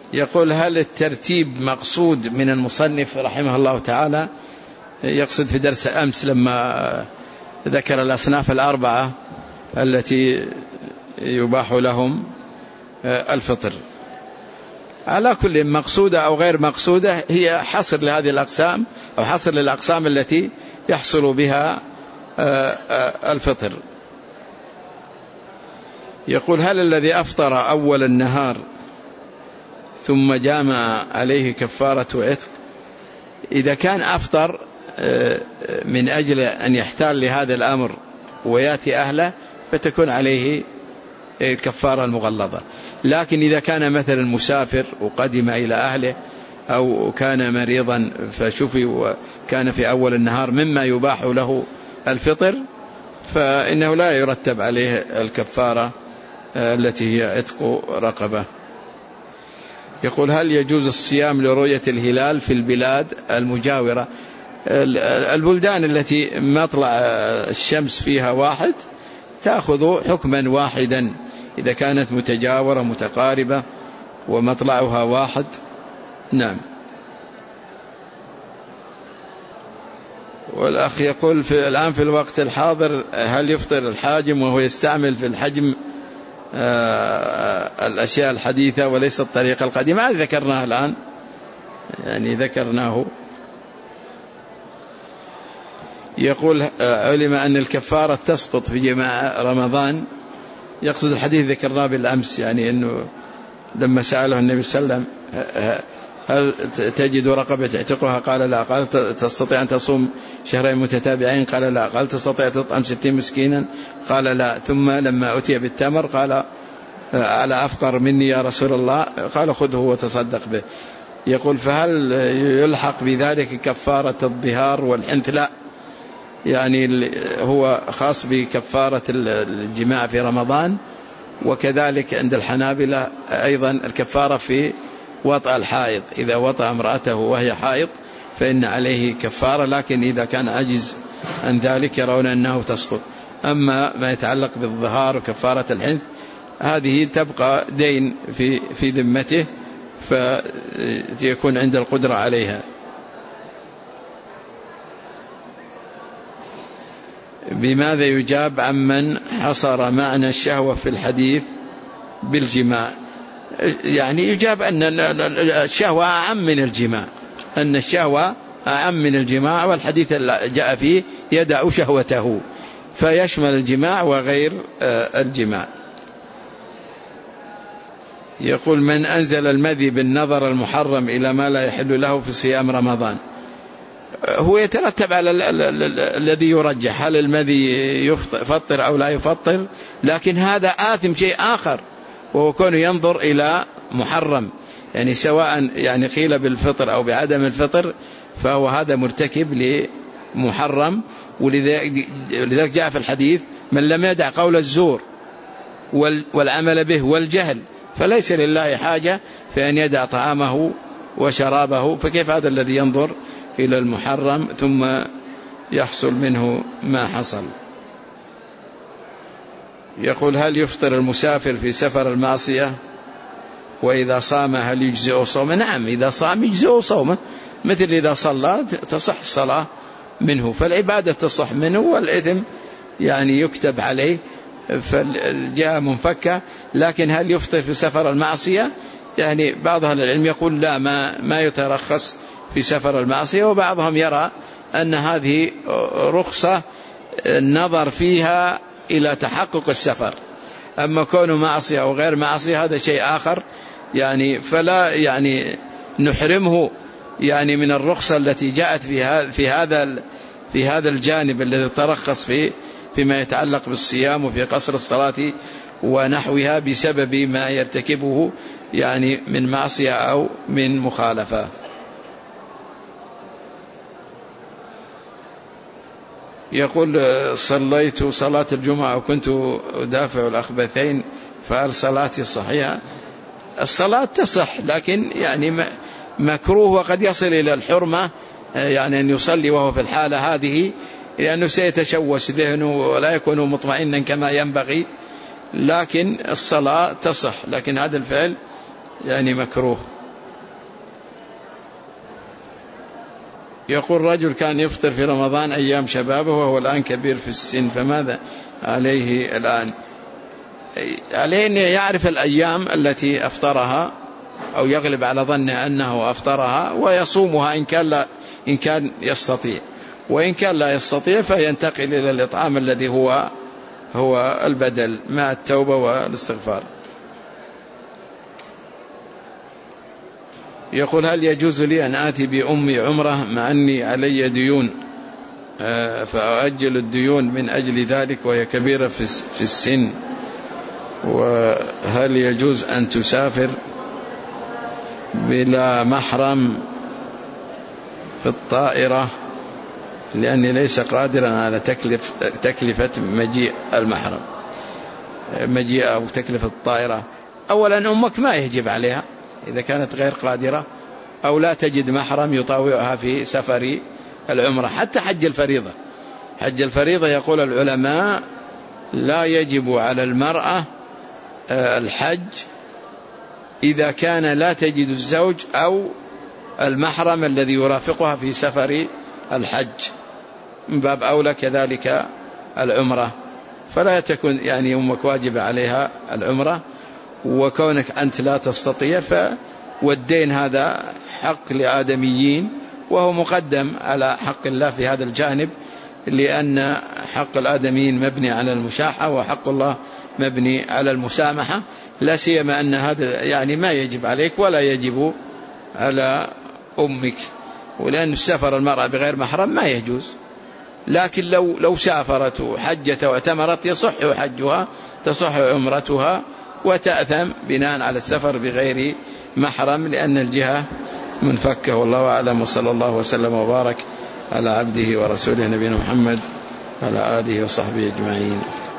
يقول هل الترتيب مقصود من المصنف رحمه الله تعالى؟ يقصد في درس أمس لما ذكر الأصناف الأربعة التي يباح لهم الفطر. على كل مقصودة أو غير مقصودة هي حصر لهذه الأقسام أو حصر للأقسام التي يحصل بها الفطر. يقول هل الذي أفطر أول النهار ثم جامع عليه كفارة عتق؟ إذا كان أفطر من أجل أن يحتال لهذا الأمر ويأتي أهله فتكون عليه الكفارة المغلظة. لكن إذا كان مثلا مسافر وقدم إلى أهله أو كان مريضا فشفي وكان في أول النهار مما يباح له الفطر فإنه لا يرتب عليه الكفارة التي هي عتق رقبة. يقول هل يجوز الصيام لرؤية الهلال في البلاد المجاورة؟ البلدان التي مطلع الشمس فيها واحد تأخذ حكما واحدا إذا كانت متجاورة متقاربة ومطلعها واحد. نعم. والأخ يقول الآن في الوقت الحاضر هل يفطر الحاجم وهو يستعمل في الحجم الأشياء الحديثة وليس الطريقة القديمة؟ هذا ذكرناه الآن، يعني ذكرناه. يقول علم أن الكفارة تسقط في جماع رمضان، يقصد الحديث ذكرناه بالأمس، يعني أنه لما سأله النبي صلى الله عليه وسلم هل تجد رقبة تعتقها؟ قال لا. قال تستطيع أن تصوم شهرين متتابعين؟ قال لا. قال تستطيع تطعم 60 مسكينا؟ قال لا. ثم لما أتي بالتمر قال على أفقر مني يا رسول الله؟ قال خذه وتصدق به. يقول فهل يلحق بذلك كفارة الظهار والحنث؟ لا، يعني هو خاص بكفارة الجماع في رمضان، وكذلك عند الحنابلة أيضا الكفارة في وطأ الحائض، إذا وطأ امرأته وهي حائض فإن عليه كفارة، لكن إذا كان عجز عن ذلك يرون أنه تسقط. أما ما يتعلق بالظهار وكفارة الحنث هذه تبقى دين في ذمته فيكون عند القدرة عليها. بماذا يجاب عمن حصر معنى الشهوة في الحديث بالجماع؟ يعني يجاب أن الشهوة أعم من الجماع، أن الشهوة أعم من الجماع، والحديث جاء فيه يدع شهوته فيشمل الجماع وغير الجماع. يقول من أنزل المذي بالنظر المحرم إلى ما لا يحل له في صيام رمضان؟ هو يترتب على الذي يرجح، هل المذي يفطر أو لا يفطر، لكن هذا آثم شيء آخر وهو كونه ينظر إلى محرم، يعني سواء يعني قيل بالفطر أو بعدم الفطر فهو هذا مرتكب لمحرم. ولذلك جاء في الحديث من لم يدع قول الزور والعمل به والجهل فليس لله حاجة في أن يدع طعامه وشرابه، فكيف هذا الذي ينظر إلى المحرم ثم يحصل منه ما حصل؟ يقول هل يفطر المسافر في سفر المعصية؟ وإذا صام هل يجزئ صومه؟ نعم، إذا صام يجزئ صومه، مثل إذا صلى تصح الصلاة منه، فالعبادة تصح منه والإثم يعني يكتب عليه، فالجهة منفكة. لكن هل يفطر في سفر المعصية؟ يعني بعض أهل العلم يقول لا، ما يترخص في سفر المعصية، وبعضهم يرى أن هذه رخصة النظر فيها إلى تحقق السفر، أما كونه معصية أو غير معصية هذا شيء آخر، يعني فلا يعني نحرمه يعني من الرخصة التي جاءت في هذا الجانب الذي ترخص فيما يتعلق بالصيام وفي قصر الصلاة ونحوها بسبب ما يرتكبه يعني من معصية أو من مخالفة. يقول صليت صلاة الجمعة وكنت أدافع الأخبثين فهل صلاتي صحيحة؟ الصلاة تصح، لكن يعني مكروه وقد يصل إلى الحرمة، يعني أن يصلي وهو في الحالة هذه، لأنه سيتشوش ذهنه ولا يكون مطمئنا كما ينبغي، لكن الصلاة تصح، لكن هذا الفعل يعني مكروه. يقول رجل كان يفطر في رمضان أيام شبابه وهو الآن كبير في السن، فماذا عليه الآن؟ عليه أن يعرف الأيام التي أفطرها أو يغلب على ظنه أنه أفطرها ويصومها إن كان يستطيع، وإن كان لا يستطيع فينتقل إلى الإطعام الذي هو البدل مع التوبة والاستغفار. يقول هل يجوز لي أن آتي بأمي عمرة مع أني علي ديون فأؤجل الديون من أجل ذلك وهي كبيرة في السن؟ وهل يجوز أن تسافر بلا محرم في الطائرة لأني ليس قادرا على تكلفة مجيء المحرم، مجيء أو تكلفة الطائرة؟ أولا أمك ما يجب عليها إذا كانت غير قادرة أو لا تجد محرم يطاوعها في سفر العمرة. حتى حج الفريضة يقول العلماء لا يجب على المرأة الحج إذا كان لا تجد الزوج أو المحرم الذي يرافقها في سفر الحج، من باب أولى كذلك العمرة. فلا تكون يعني أمك واجب عليها العمرة، وكونك أنت لا تستطيع والدين هذا حق لآدميين وهو مقدم على حق الله في هذا الجانب، لأن حق الآدميين مبني على المشاحة وحق الله مبني على المسامحة، لا سيما أن هذا يعني ما يجب عليك ولا يجب على أمك، ولأن السفر المرأة بغير محرم ما يجوز. لكن لو سافرت وحجت واعتمرت يصح حجها تصح عمرتها وتأثم بناء على السفر بغير محرم لأن الجهة منفكة. والله أعلم، وصلى الله وسلم وبارك على عبده ورسوله نبينا محمد وعلى آله وصحبه أجمعين.